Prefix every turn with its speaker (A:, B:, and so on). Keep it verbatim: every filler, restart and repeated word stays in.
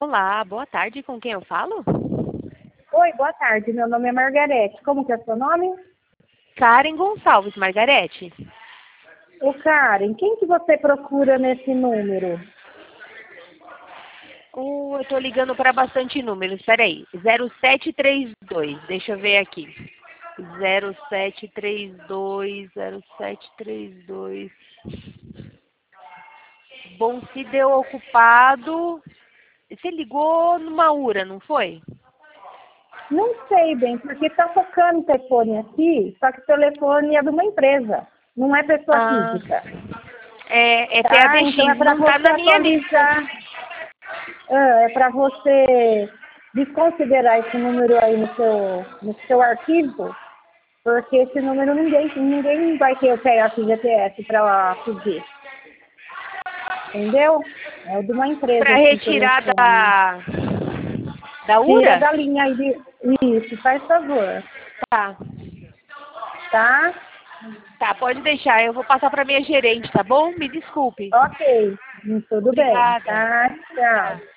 A: Olá, boa tarde. Com quem eu falo?
B: Oi, boa tarde. Meu nome é Margarete. Como que é seu nome?
A: Karen Gonçalves, Margarete.
B: Ô, Karen, quem que você procura nesse número?
A: Oh, eu estou ligando para bastante números. Espera aí. zero sete três dois. Deixa eu ver aqui. zero sete três dois, zero sete três dois. Bom, se deu ocupado. Você ligou numa URA, não foi?
B: Não sei bem, porque está tocando o telefone aqui, só que o telefone é de uma empresa, não é pessoa
A: Ah,
B: física.
A: é, é
B: Tá? Então é
A: P A B X,
B: para
A: não está
B: você
A: na minha lista.
B: atualizar, ah, é para você desconsiderar esse número aí no seu, no seu arquivo, porque esse número ninguém, ninguém vai ter o P F G P S para pedir. Entendeu? É o de uma empresa
A: Para
B: esse
A: retirar
B: telefone.
A: da, da
B: Tira
A: URA?
B: da linha aí de... Isso, faz favor.
A: Tá.
B: Tá?
A: Tá, pode deixar. Eu vou passar para minha gerente, tá bom? Me desculpe.
B: Ok. Tudo bem.
A: Obrigada.
B: Tá? Tchau.
A: Tá.